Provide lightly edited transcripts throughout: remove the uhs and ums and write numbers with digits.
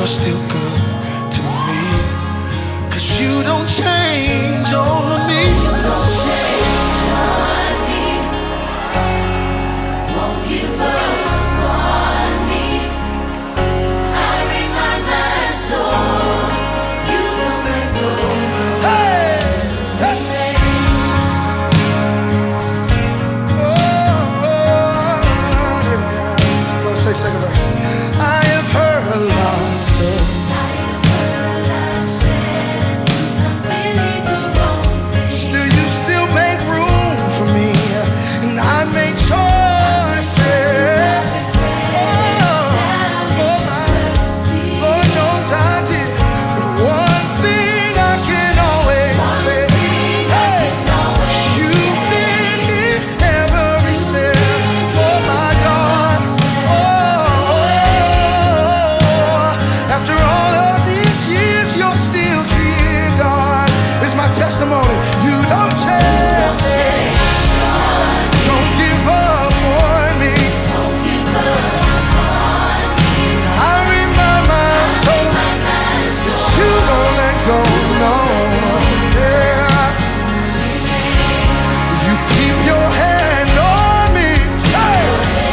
you're still good to me. 'Cause you don't change over me. You don't change on me. Won't give up on me. I remind my soul. You don't let go. Hey! Remain. Say second verse. I have heard a lot said. I have heard a lot said, and sometimes really the wrong thing. Still, you still make room for me, and I make choices. Lord knows I did. But one thing I can always say, hey, you've been here every step. Oh my God. After all of these years, you're still here, God. It's my testimony. You don't change. Don't give up on me. And I remind my soul that you won't let go, no. Yeah. You keep your hand on me. Hey.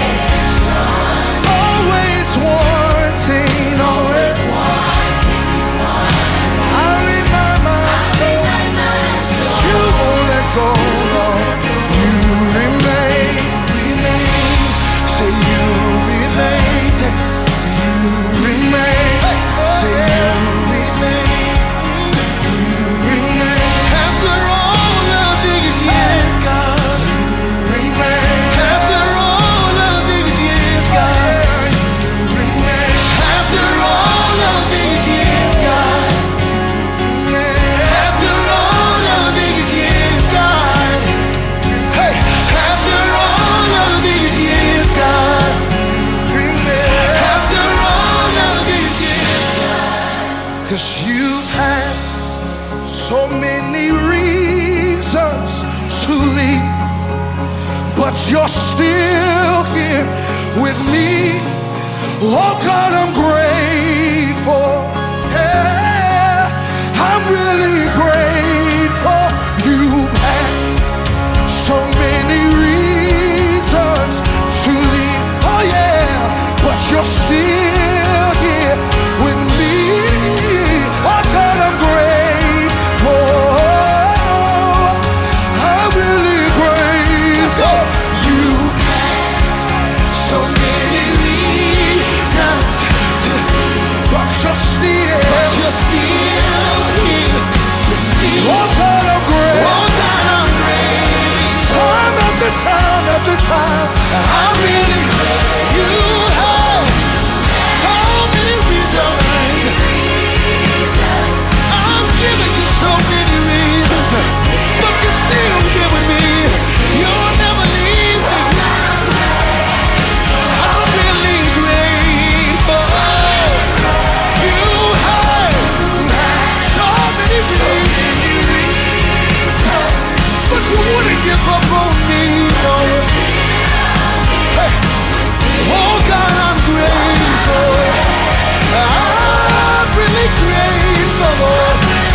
Always wanting, always. I remind my soul that you won't let go, no. You remain. Say you remain. Say you remain. Say you remain. You remain. After all of these years, God. You remain. After all of these years, God. You remain. After all of these years, God. After all of these years, God. Hey, after all of these years, God. After all of these years, God. 'Cause you've had so many reasons to leave, but you're still here with me. Oh God, I'm grateful. Yeah, I'm really grateful. You've had so many reasons to leave. Oh yeah, but you're still here with me. Oh God, I'm grateful. I'm really grateful. You've had so many reasons to leave, but you're still here with me. Oh God, I'm grateful. Time after time after time, I'm really glad you have so many reasons. I'm giving you so many reasons, but you're still here with me. You'll never leave me. I'm really grateful. You have so many reasons, but you wouldn't give up on me, no. Hey. Oh God, I'm grateful. I'm really grateful.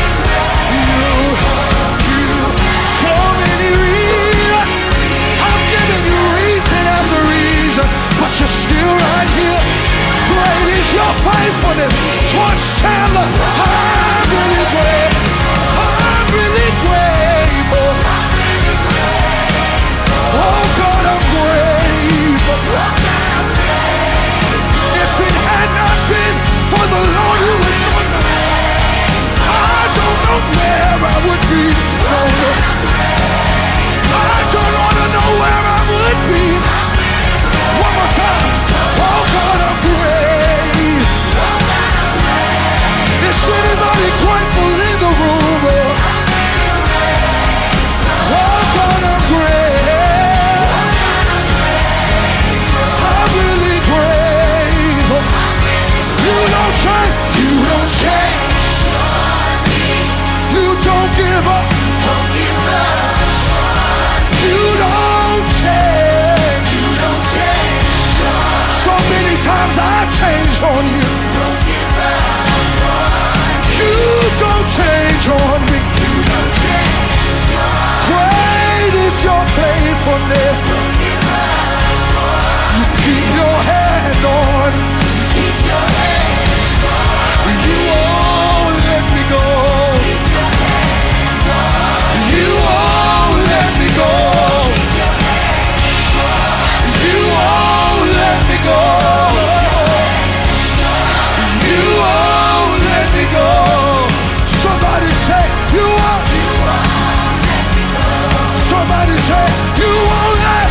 You, so many reasons. I'm giving you reason after reason, but you're still right here. Great is your faithfulness towards Chandler. I'm really grateful. I'm really grateful. Oh God, I'm grateful. If it had not been for the Lord who was on my side, I don't know where I would be. No, no. I don't want to know where I would be. One more time. Oh God, I'm grateful. Is anybody grateful in the room? Oh God, I'm grateful. I'm really grateful. You don't change. You don't change. You don't give up. You don't change. So many times I changed on you. change on me. Great is your faithfulness. You keep your hand on. You won't let me go. You won't let me go. You won't let me go. You won't let me go. Somebody say, you won't. Somebody say, you won't let.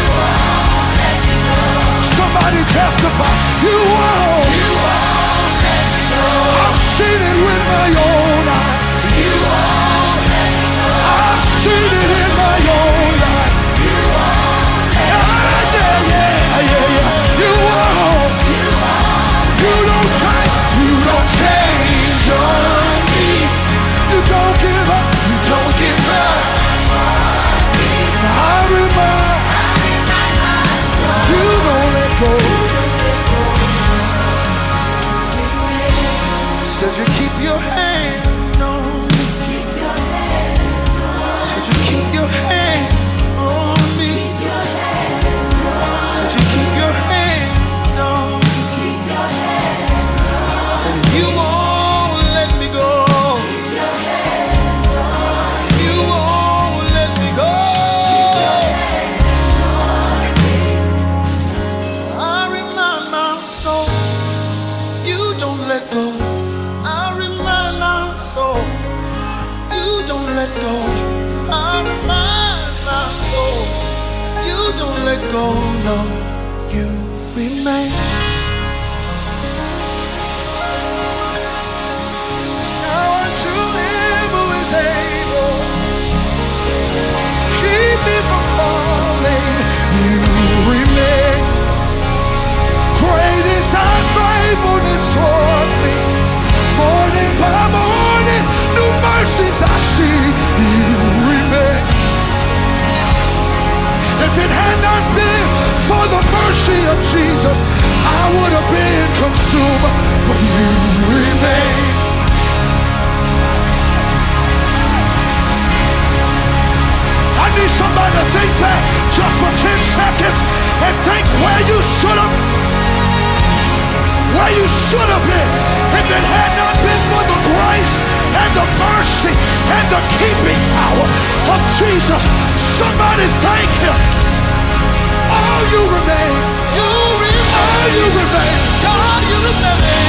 Somebody testify, you won't. I've seen it with my own eyes. I've seen it in my own life. Yeah. You won't. You don't change. You don't change on me. You don't give up. You don't give up. I remind you don't let go. Said you keep your hand on me. Said you keep your hand on me. Said you keep your hand on me. And you won't let me go. You won't let me go. I remind my soul, you don't let go. I remind my soul, you don't let go. I remind my soul, you don't let go. No, you remain. Now unto him who is able, keep me from falling, you remain. Great is thy faithfulness toward me. Morning by morning, new mercies I see. You remain. If it had not been for the mercy of Jesus, I would have been consumed. But you remain. I need somebody to think back just for 10 seconds and think where you should have. Where you should have been if it had not been for the grace and the mercy and the keeping power of Jesus. Somebody thank him. Oh, you remain. You remain. Oh, you remain. God, you remain.